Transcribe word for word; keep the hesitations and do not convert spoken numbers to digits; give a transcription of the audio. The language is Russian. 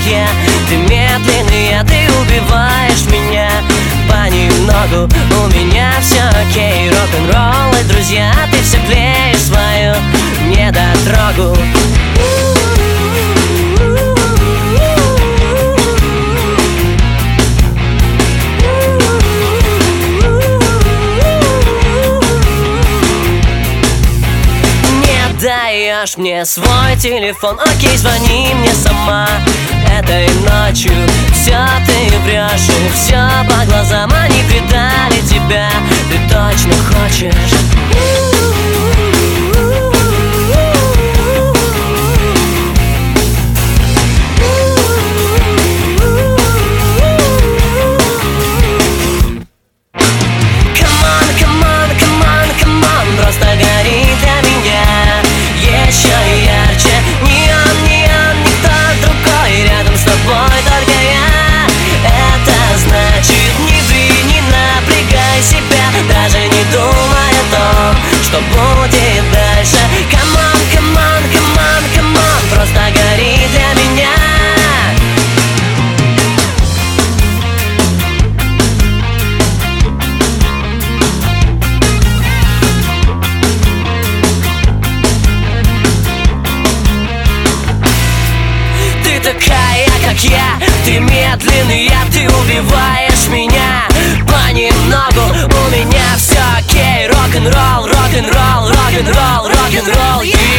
я. Ты медленная, ты убиваешь меня понемногу. У меня все окей, рок-н-ролл и друзья. Ты все клеишь свою недотрогу. Даешь мне свой телефон, окей, звони мне сама этой ночью. Все ты врешь, и все по глазам. Они предали тебя, ты точно хочешь. Что будет дальше? Come on, come on, come on, come on. Просто гори для меня. Ты такая, как я. Ты медленная, ты убиваешь меня понемногу. У меня все окей, рок-н-ролл, рок-н-ролл, рок-н-ролл, рок-н-ролл, yeah.